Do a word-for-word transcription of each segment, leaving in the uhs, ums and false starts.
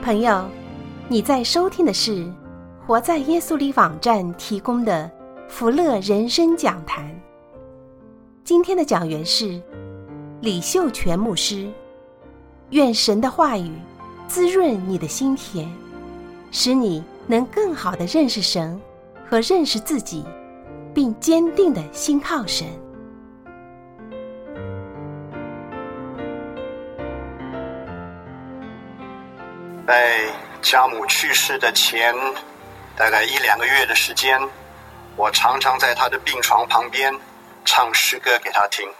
朋友，你在收听的是活在耶稣里网站提供的福乐人生讲坛。今天的讲员是李秀全牧师。愿神的话语滋润你的心田，使你能更好地认识神和认识自己，并坚定地信靠神。 在家母去世的前大概一两个月的时间，我常常在她的病床旁边唱诗歌给她听。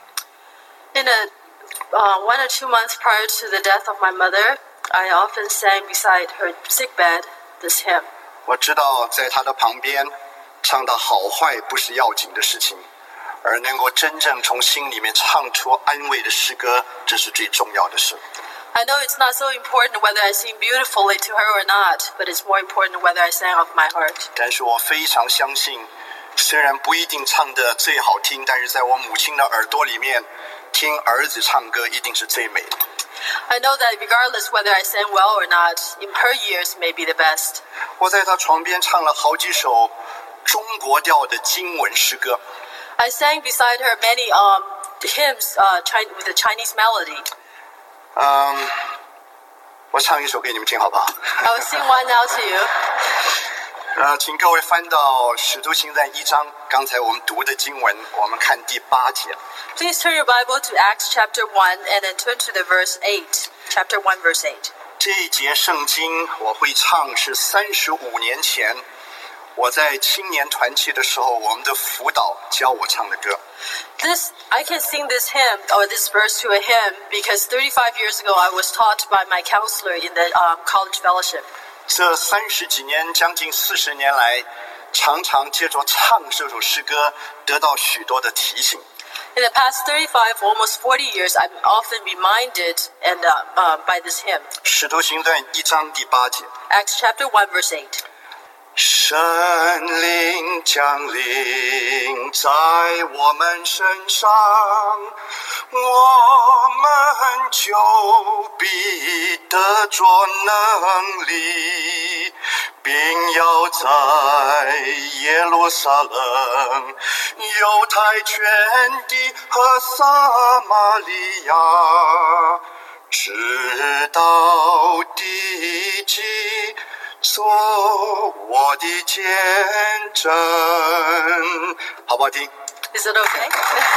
In a uh, one or two months prior to the death of my mother, I often sang beside her sick bed this hymn. 我知道在她的旁边唱到好坏不是要紧的事情，而能够真正从心里面唱出安慰的诗歌，这是最重要的事。 I know it's not so important whether I sing beautifully to her or not, but it's more important whether I sang off my heart. 但是我非常相信，虽然不一定唱得最好听，但是在我母亲的耳朵里面，听儿子唱歌一定是最美的。 I know that regardless whether I sang well or not, in her ears may be the best. 我在她床边唱了好几首中国调的经文诗歌。 I sang beside her many um, hymns uh, Chinese, with a Chinese melody. 嗯，我唱一首给你们听好不好？ I will sing one now to you. 呃，请各位翻到《使徒行传》一章，刚才我们读的经文，我们看第八节。 Please turn your Bible to Acts chapter one and then turn to the verse eight. Chapter one, verse eight. 这一节圣经我会唱是三十五年前我在青年团契的时候，我们的辅导教我唱的歌。 This I can sing this hymn or this verse to a hymn because thirty-five years ago I was taught by my counselor in the um, college fellowship. 这三十几年，将近四十年来，常常借着唱这首诗歌，得到许多的提醒。 In the past thirty-five, almost forty years, I'm often reminded and uh, uh, by this hymn. 使徒行传一章第八节。 Acts chapter one, verse eight. 神灵降临在我们身上，我们就必得着能力，并要在耶路撒冷、犹太全地和撒玛利亚，直到地极，做我的见证。好不好听？ Is it okay?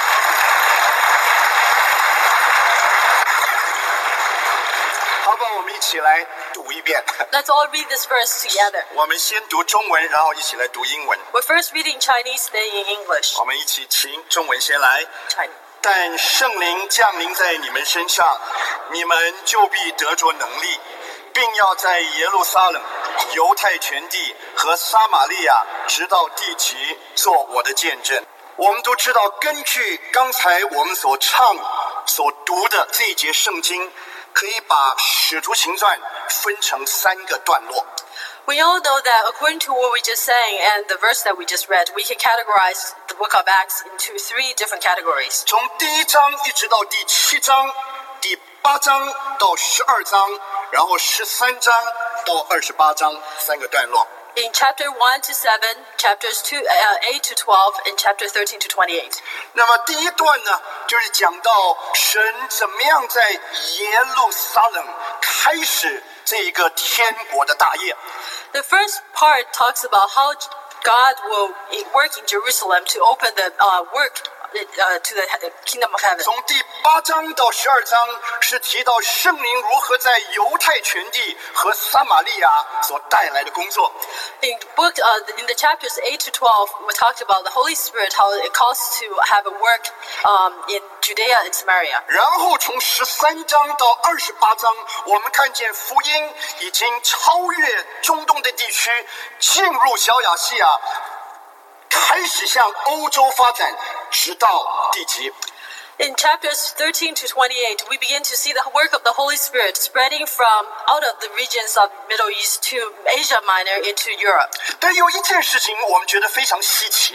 好吧，我们一起来读一遍。 Let's all read this verse together. 我们先读中文，然后一起来读英文。 We're first reading Chinese, then in English. 我们一起请中文先来。 Chinese. 但圣灵降临在你们身上，你们就必得着能力，并要在耶路撒冷、犹太全地和撒玛利亚，直到地极，做我的见证。我们都知道，根据刚才我们所唱、所读的这一节圣经，可以把使徒行传分成三个段落。 We all know that according to what we just sang and the verse that we just read, we can categorize the book of Acts into three different categories. 从第一章一直到第七章，第八章到十二章，然后十三章到二十八章，三个段落。 In chapter one to seven, chapters two, uh, eight to twelve, and chapter thirteen to twenty-eight. 那么第一段呢，就是讲到神怎么样在耶路撒冷开始这一个天国的大业。 The first part talks about how God will work in Jerusalem to open the uh, work uh, to the kingdom of heaven. 从第八章到十二章是提到圣灵如何在犹太全地和撒玛利亚所带来的工作。 In book, uh, in the chapters eight to twelve, we talked about the Holy Spirit, how it calls to have a work um, in Judea and Samaria. 然后从十三章到二十八章，我们看见福音已经超越中东的地区，进入小亚细亚，开始向欧洲发展，直到地极。 In chapters thirteen to twenty-eight, we begin to see the work of the Holy Spirit spreading from out of the regions of Middle East to Asia Minor into Europe. 但有一件事情我们觉得非常稀奇的。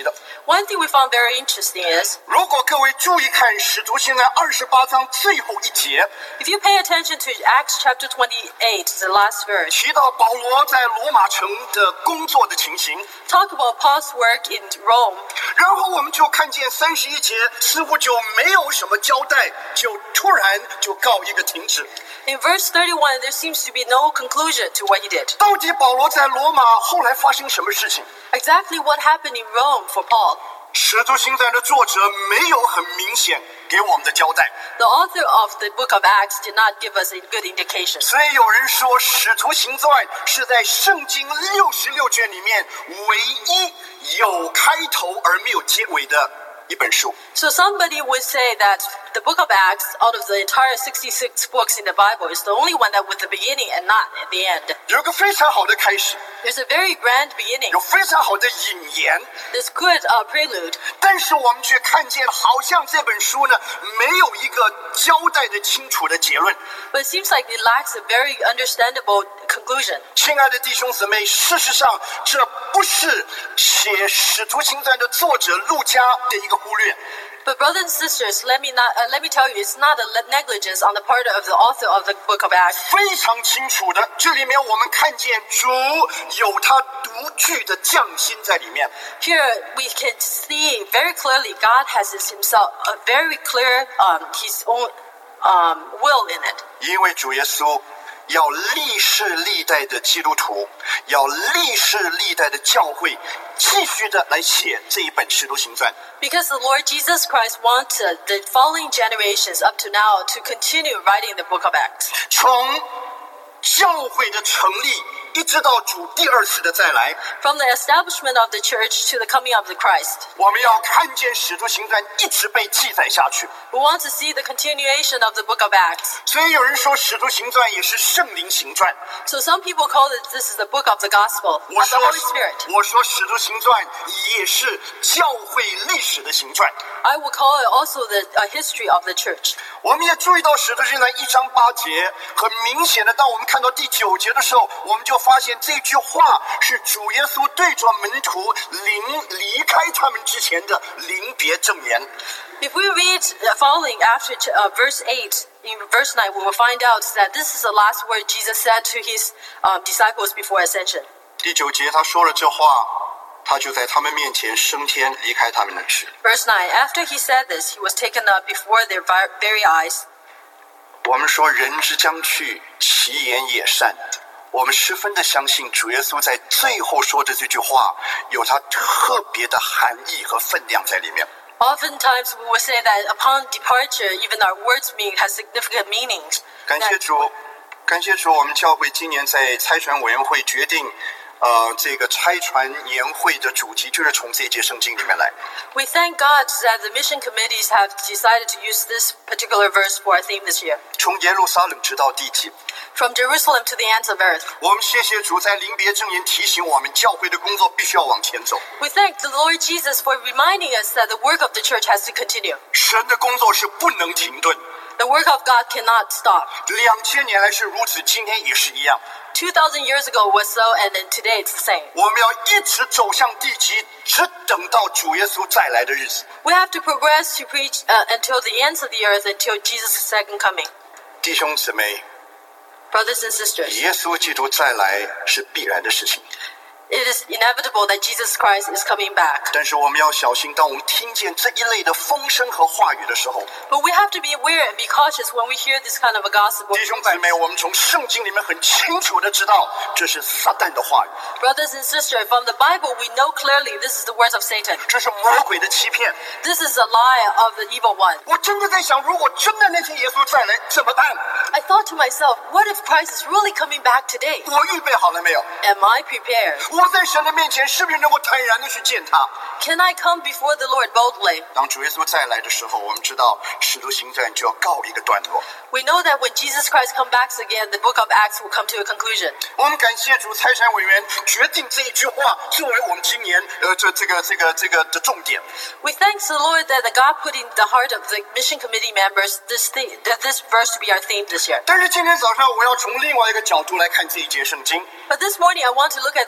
One thing we found very interesting is, 如果各位注意看《使徒行传》二十八章最后一节， if you pay attention to Acts chapter twenty-eight, the last verse, 提到保罗在罗马城的工作的情形， talk about Paul's work in Rome, 然后我们就看见三十一节似乎就没有什么交代，就突然就告一个停止。 in verse thirty-one, there seems to be no conclusion to what he did. 到底保罗在罗马后来发生什么事情？ Exactly what happened in Rome for Paul. 使徒行传的作者没有很明显给我们的交代， The author of the book of Acts did not give us a good indication. 所以有人说《使徒行传》是在圣经六十六卷里面唯一有开头而没有结尾的一本书。 So somebody would say that the book of Acts, out of the entire sixty-six books in the Bible, is the only one that with the beginning and not at the end. 有一个非常好的开始， There's a very grand beginning. 有非常好的引言， There's good uh, prelude. 但是我们却看见好像这本书呢没有一个交代的清楚的结论。 But it seems like it lacks a very understandable conclusion. 亲爱的弟兄姊妹，事实上这不是写《使徒行传》的作者路加的一个忽略。 But brothers and sisters, let me not uh, let me tell you, it's not a negligence on the part of the author of the book of Acts. 非常清楚的，这里面我们看见主有他独具的匠心在里面。 Here we can see very clearly God has his himself a very clear um, his own um, will in it. 因为主耶稣要历世历代的基督徒，要历世历代的教会，继续的来写这一本《使徒行传》。 Because the Lord Jesus Christ wanted the following generations up to now to continue writing the book of Acts. 从教会的成立，一直到主第二次的再来， From the establishment of the church to the coming of the Christ. 我们要看见《使徒行传》一直被记载下去。 We want to see the continuation of the book of Acts. 所以有人说，《使徒行传》也是圣灵行传。 So some people call it this is the book of the gospel 我 of the 说 Holy Spirit. 我说，《使徒行传》也是教会历史的行传。 I would call it also the uh, history of the church. 我们也注意到《使徒行传》一章八节，很明显的，当我们看到第九节的时候，我们就发现这句话是主耶稣对着门徒临离开他们之前的临别赠言。 If we read the following after uh, verse eight, in verse nine, we will find out that this is the last word Jesus said to his um, disciples before ascension. 第九节他说了这话，他就在他们面前升天，离开他们而去。 Verse nine, after he said this, he was taken up before their very eyes. 我们说人之将去，其言也善。我们十分的相信主耶稣在最后说的这句话有他特别的含义和分量在里面。 Oftentimes we will say that upon departure, even our words mean has significant meanings. 感谢主，感谢主，我们教会今年在差传委员会决定，呃，这个差传年会的主题就是从这节圣经里面来。 We thank God that the mission committees have decided to use this particular verse for our theme this year. 从耶路撒冷直到地极。 From Jerusalem to the ends of earth. 我们谢谢主在临别赠言提醒我们，教会的工作必须要往前走。 We thank the Lord Jesus for reminding us that the work of the church has to continue. 神的工作是不能停顿。 The work of God cannot stop. 两千年来是如此，今天也是一样。 Two thousand years ago was so, and then today it's the same. 我们要一直走向地极，直等到主耶稣再来的日子。 We have to progress to preach uh, until the ends of the earth, until Jesus' second coming. 弟兄姊妹， Brothers and sisters, 耶稣基督再来是必然的事情。 it is inevitable that Jesus Christ is coming back. 但是我们要小心，当我们听见这一类的风声和话语的时候， But we have to be aware and be cautious when we hear this kind of a gospel. 弟兄姊妹，我们从圣经里面很清楚的知道，这是撒旦的话语， Brothers and sisters, from the Bible we know clearly this is the words of Satan. 这是魔鬼的欺骗。 This is a lie of the evil one. 我真的在想，如果真的那天耶稣再来怎么办？ I thought to myself, what if Christ is really coming back today? 我预备好了没有？ Am I prepared? 我在神的面前是不是能够坦然的去见他？ Can I come before the Lord boldly? 当主耶稣再来的时候，我们知道使徒行传就要告一个段落。 We know that when Jesus Christ comes back again, the book of Acts will come to a conclusion. 我们感谢主，差传委员决定这一句话作为我们今年呃这这个这个这个的重点。 We thank the Lord that the God put in the heart of the mission committee members this thing, that this verse to be our theme this year. 但是今天早上我要从另外一个角度来看这一节圣经。 But this morning I want to look at this verse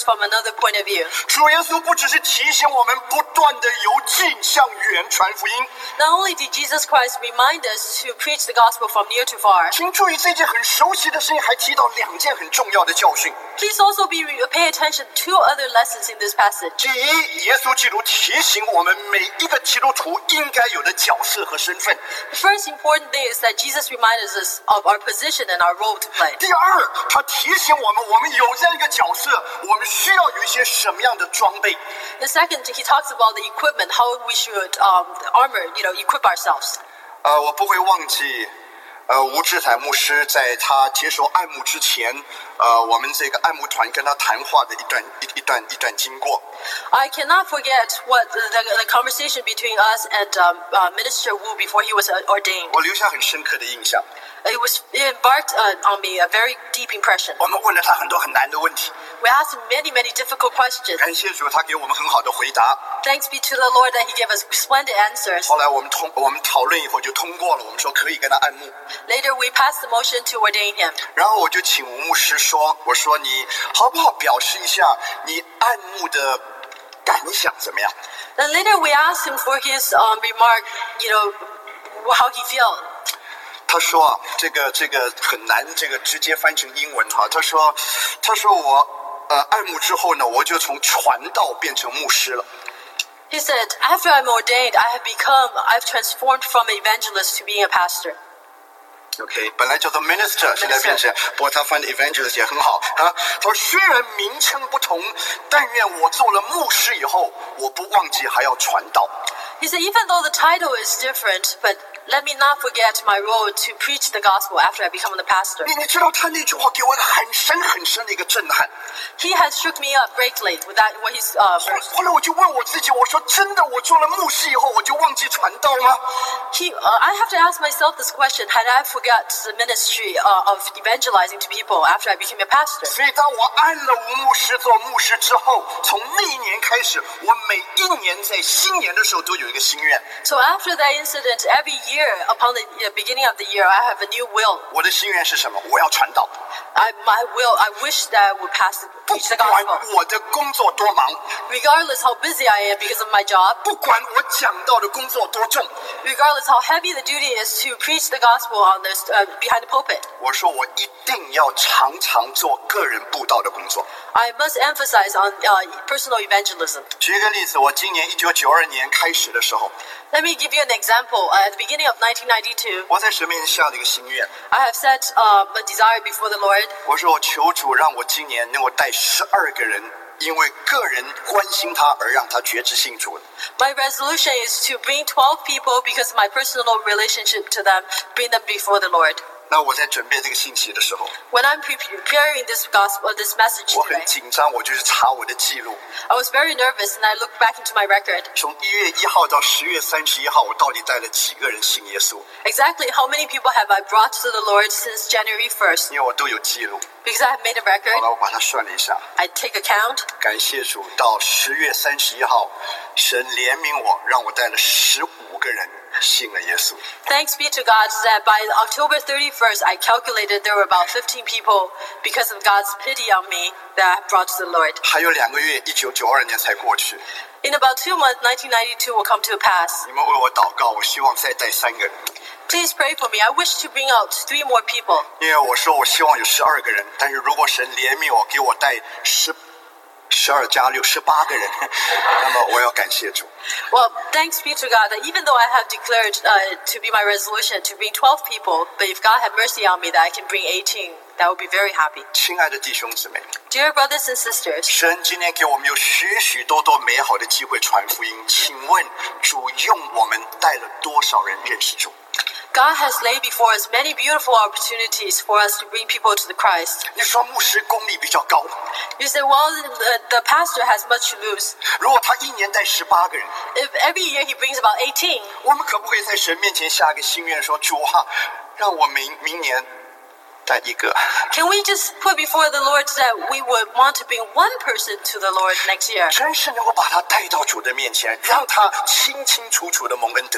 from another point of view. 主耶稣不只是提醒我们不断的由近向远传福音， Not only did Jesus Christ remind us to preach the gospel from near to far, 请注意这件很熟悉的事情，还提到两件很重要的教训。 please also be pay attention to two other lessons in this passage. 第一，耶稣基督提醒我们每一个基督徒应该有的角色和身份。 The first important thing is that Jesus reminds us of our position and our role to play. 第二，他提醒我们，我们有这样一个角色，我们需要有一些什么样的装备。 The second, he talks about the equipment, how we should um, armor, you know, equip ourselves. 呃，我不会忘记，呃，吴志凯牧师在他接受爱慕之前，呃，我们这个爱慕团跟他谈话的一段一一段一段经过。 I cannot forget what the, the, the conversation between us and um, uh, Minister Wu before he was uh, ordained. 我留下很深刻的印象。 It was it embarked uh, on me a very deep impression. 我们问了他很多很难的问题， We asked him many, many difficult questions. 感谢主，他给我们很好的回答。 Thanks be to the Lord that he gave us splendid answers. 后来我们通我们讨论以后就通过了，我们说可以跟他按牧。 Later, we passed the motion to ordain him. 然后我就请吴牧师说：“我说你好不好表示一下你按牧的感想怎么样？” Then later, we asked him for his um, remark, you know, how he felt. 他说啊，这个这个很难，这个直接翻成英文哈。他说，他说我呃按牧之后呢，我就从传道变成牧师了。 He said, after I'm ordained, I have become, I've transformed from an evangelist to being a pastor. OK， 本来叫做 minister， 现在变成，不过他翻的 evangelist 也很好啊。他说虽然名称不同，但愿我做了牧师以后，我不忘记还要传道。 He said, even though the title is different, but let me not forget my role to preach the gospel after I become the pastor. 你你知道他那句话给我一个很深很深的一个震撼。 He had shook me up greatly with that, what he's, uh, 后后来我就问我自己，我说真的，我做了牧师以后，我就忘记传道吗？ he, uh, I have to ask myself this question, had I forgot the ministry uh, of evangelizing to people after I became a pastor? 所以当我按了吴牧师做牧师之后，从那一年开始，我每一年在新年的时候都有一个心愿。 So after that incident, every year, upon the uh, beginning of the year, I have a new will. 我的心愿是什么？我要传道。 I, my will, I wish that I would pass, 不 preach the 管 gospel. 我的工作多忙， Regardless how busy I am because of my job, 不管我讲道的工作多重， regardless how heavy the duty is to preach the gospel on this, uh, behind the pulpit, 我说我一定要常常做个人布道的工作。 I must emphasize on uh, personal evangelism. 举一个例子，我今年一九九二年开始的时候， Let me give you an example. Uh, at the beginning of nineteen ninety-two, 我在神面前下了一个心愿， I have set uh, a desire before the Lord. 我说我求主让我今年能够带十二个人，因为个人关心他而让他决志信主。 My resolution is to bring twelve people because of my personal relationship to them, bring them before the Lord. 那我在准备这个信息的时候， When I'm pre- preparing this gospel, this message 我很 today, 紧张，我就去查我的记录。 I was very nervous and I looked back into my record. 从一月一号到十月三十一号，我到底带了几个人信耶稣？ Exactly how many people have I brought to the Lord since January first? 因为我都有记录。 Because I have made a 好 record, 了，我把它算了一下， I take account. 感谢主，到十月三十一号，神怜悯我，让我带了十五个人信了耶稣。 Thanks be to God that by October thirty-first, I calculated there were about fifteen people because of God's pity on me that I brought to the Lord. 还有两个月，一九九二年才过去。 In about two months, nineteen ninety-two will come to a pass. 你们为我祷告，我希望再带三个人， Please pray for me. I wish to bring out three more people. 因为我说我希望有十二个人，但是如果神怜悯我，给我带十十二加六十八个人，那么我要感谢主。 Well, thanks be to God that even though I have declared uh, to be my resolution to bring twelve people, but if God have mercy on me that I can bring eighteen, that would be very happy. 亲爱的弟兄姊妹， Dear brothers and sisters, 神今天给我们有许许多多美好的机会传福音，请问主用我们带了多少人认识主？ God has laid before us many beautiful opportunities for us to bring people to the Christ. 你说牧师功力比较高， You say, well, the, the pastor has much to lose. 如果他一年带十八个人， If every year he brings about eighteen, 我们可不可以在神面前下个心愿说，主啊，让我明明年带一个？ can we just put before the Lord that we would want to bring one person to the Lord next year? 真是能够把他带到主的面前，让他清清楚楚的蒙恩得救。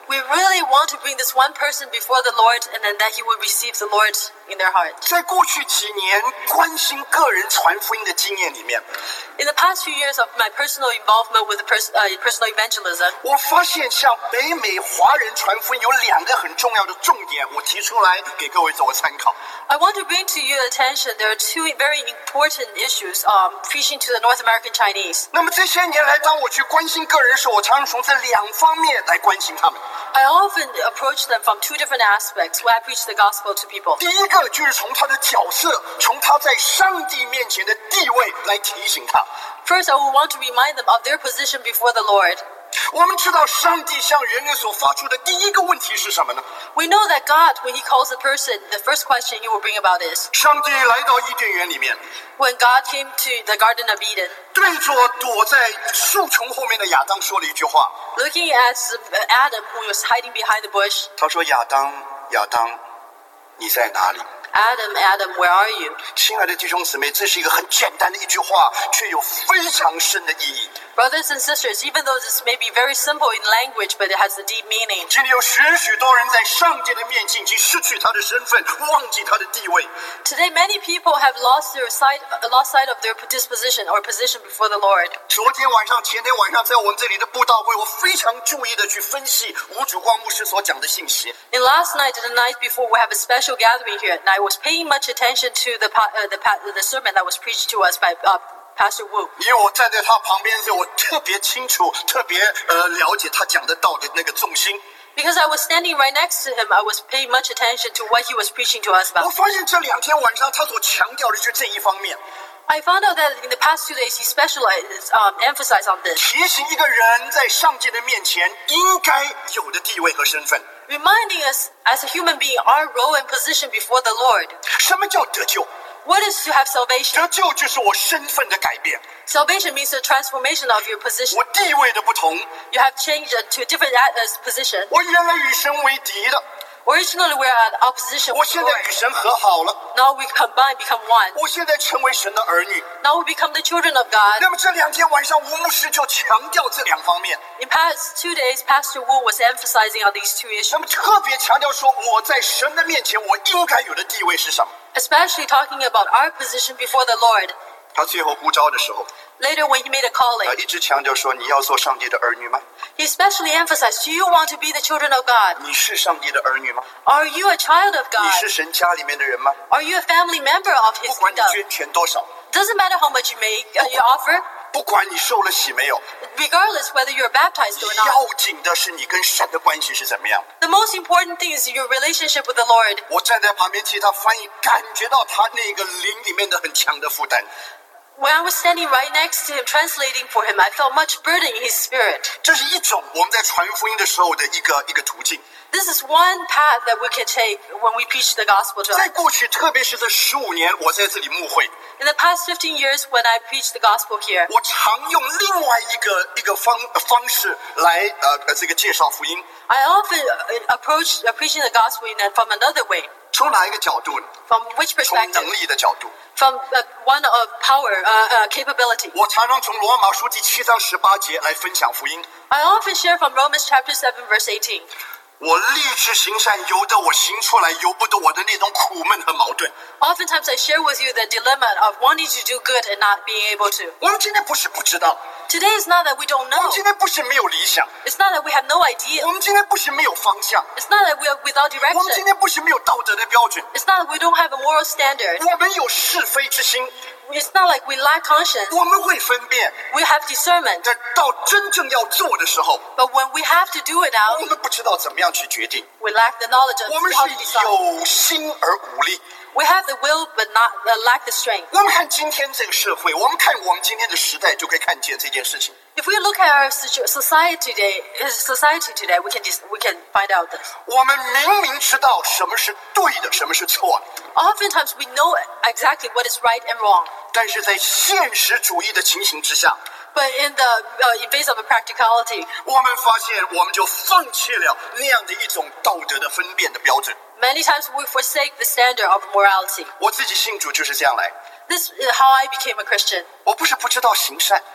We really want to bring this one person before the Lord, and then that he will receive the Lord in their heart. 在过去几年关心个人传福音的经验里面， In the past few years of my personal involvement with the pers- uh, personal evangelism, 我发现像北美华人传福音有两个很重要的重点，我提出来给各位做个参考。 I want to bring to your attention there are two very important issues um, preaching to the North American Chinese. 那么这些年来，当我去关心个人的时候，我常常从这两方面来关心他们。 I often approach them from two different aspects when I preach the gospel to people. 第一个就是从他的角色，从他在上帝面前的地位来提醒他。 First, I will want to remind them of their position before the Lord. 我们知道，上帝向人类所发出的第一个问题是什么呢？ We know that God, when he calls a person, the first question he will bring about is, 上帝来到伊甸园里面， when God came to the Garden of Eden, 对着躲在树丛后面的亚当说了一句话。 looking at Adam, who was hiding behind the bush, 他说：“亚当，亚当，你在哪里？” Adam, Adam, where are you? 亲爱的弟兄姊妹，这是一个很简单的一句话，却有非常深的意义。 Brothers and sisters, even though this may be very simple in language, but it has a deep meaning. 今天有许许多人在上帝的面前已经失去他的身份，忘记他的地位。 Today, many people have lost their sight, lost sight of their disposition or position before the Lord. 昨天晚上、前天晚上，在我们这里的布道会，我非常注意的去分析吴主光牧师所讲的信息。 And last night and the night before, we have a special gathering here, and I was paying much attention to the uh, the, the sermon that was preached to us by uh, Pastor Wu. 因为我站在他旁边的时候，我特别清楚、特别呃了解他讲的道的那个重心。 Because I was standing right next to him, I was paying much attention to what he was preaching to us 我 about. 发现这两天晚上他所强调的就是这一方面， I found out that in the past two days, he specialized, um, emphasized on this, 提醒一个人在上帝的面前应该有的地位和身份。 reminding us as a human being our role and position before the Lord. 什么叫得救？ What is to have salvation? 得救就是我身份的改变， Salvation means the transformation of your position. 我地位的不同。 You have changed to a different uh, position. 我原来与神为敌的， Originally, we were at opposition 我 with 现 the 在与 Lord. 神和好了， Now we combine, become one. 我现在成为神的儿女。 Now we become the children of God. 那么这两天晚上，吴牧师就强调这两方面， In past two days, Pastor Wu was emphasizing on these two 那 issues, 么特别强调说，我在神的面前我应该有的地位是什么？ especially talking about our position before the Lord. 他最后呼召的时候， Later, when he made a 他 calling, 一直强调说：“你要做上帝的儿女吗？ he especially emphasized, do you want to be the children of God? 你是上帝的儿女吗？ Are you a child of 你 God? 是神家里面的人吗？ Are you a family member of 不 his 管你 kingdom? 捐钱多少， Doesn't matter how much you make, uh, you offer, 不管你受了洗没有， regardless whether you're baptized or not. 要紧的是你跟神的关系是怎么样。 The most important thing is your relationship with the Lord. 我站在旁边替他翻译，感觉到他那个灵里面的很强的负担。 When I was standing right next to him, translating for him, I felt much burden in his spirit. 这是一种我们在传福音的时候的一个一个途径。 This is one path that we can take when we preach the gospel to 在 others. 过去，特别是这十五年，我在这里牧会， In the past fifteen years, when I preached the gospel here, 我常用另外一个一个方呃方式来呃呃这个介绍福音。 I often uh, approach uh, preaching the gospel in a, from another way. 从哪一个角度呢？ From which 从 perspective? 能力的角度。 From uh, one of power, uh, uh, capability. 我常常从罗马书第七章十八节来分享福音。 I often share from Romans chapter seven, verse eighteen. 我立志行善，由得我行出来，由不得我的那种苦闷和矛盾。 Oftentimes I share with you the dilemma of wanting to do good and not being able to. 我们今天不是不知道， Today is not that we don't 我 know. 们今天不是没有理想， It's not that we have no idea. 我们今天不是没有方向， It's not that we are without 我们今 direction. 天不是没有道德的标准， It's not that we don't have a moral standard. 我们有是非之心， It's not like we lack conscience. 我们会分辨。 We have discernment. 但到真正要做的时候， But when we have to do it 我 now, 们不知道怎么样去决定。 we lack the knowledge of 我们 how to 是 decide. 有心而无力。 We have the will but not uh, lack the strength. 我们看今天这个社会，我们看我们今天的时代，就可以看见这件事情。 If we look at our situ- society today, uh, society today, we can dis- we can find out this. 我们明明知道什么是对的，什么是错的， Oftentimes we know exactly what is right and wrong. 但是在现实主义的情形之下， But in the uh, in face of a practicality, 我们发现我们就放弃了那样的一种道德的分辨的标准。 many times we forsake the standard of morality. 我自己信主就是这样来， This is how I became a Christian. 我不是不知道行善，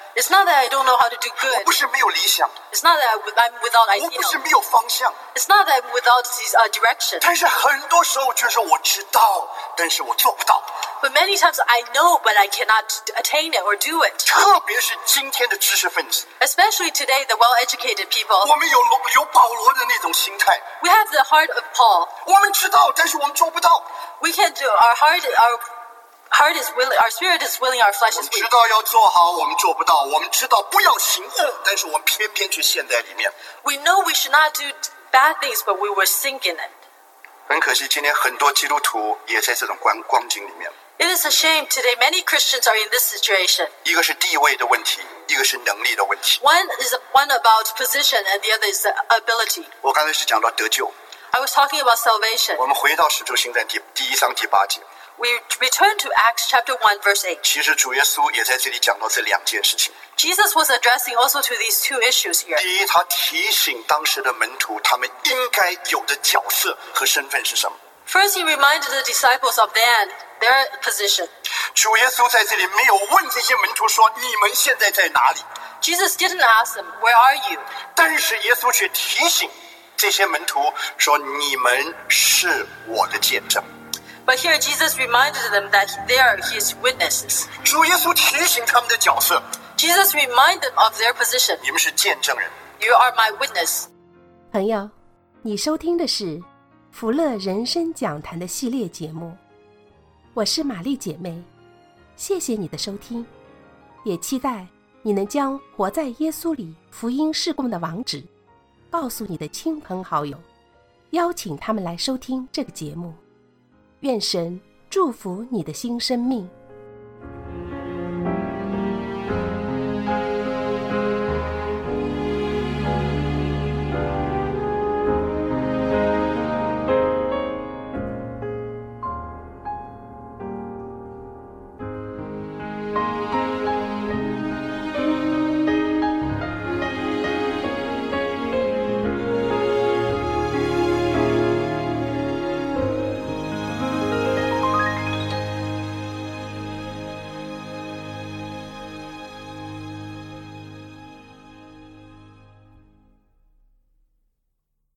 It's not that I don't know how to do 我 good. 不是没有理想， It's not that I, I'm without 我不是 ideal. 没有方向， It's not that I'm without this, uh, direction. 但是很多时候就是我知道，但是我做不到。 But many times I know, but I cannot attain it or do it. 特别是今天的知识分子， Especially today, the well-educated people. 我们有罗有保罗的那种心态， We have the heart of Paul. 我们知道，但是我们做不到。 We can do. Our heart, our heart is willing. Our spirit is willing. Our flesh 我 is 们知 weak. 道要做好，我们做不到；我们知道不要行恶，但是我们偏偏却陷在里面。 We know we should not do bad things, but we will sink in it. 很可惜，今天很多基督徒也在这种光光景里面。 It is a shame today many Christians are in this situation. 一个是地位的问题，一个是能力的问题。 One is one about position, and the other is the ability. 我刚才是讲到得救， I was talking about salvation. 我们回到使徒行传第第一章第八节， We return to Acts chapter one, verse eight. 其实主耶稣也在这里讲到这两件事情。 Jesus was addressing also to these two issues here. 第一，他提醒当时的门徒，他们应该有的角色和身份是什么。 First, he reminded the disciples of then their position. 主耶稣在这里没有问这些门徒说：“你们现在在哪里？” Jesus didn't ask them, "Where are you?" 但是耶稣却提醒这些门徒说：“你们是我的见证。” But here Jesus reminded them that they are his witnesses. 主耶稣提醒他们的角色， Jesus reminded them of their position. 你们是见证人。 You are my witness. 朋友，你收听的是福乐人生讲坛的系列节目，我是玛丽姐妹，谢谢你的收听，也期待你能将活在耶稣里福音事工的网址告诉你的亲朋好友，邀请他们来收听这个节目。愿神祝福你的新生命。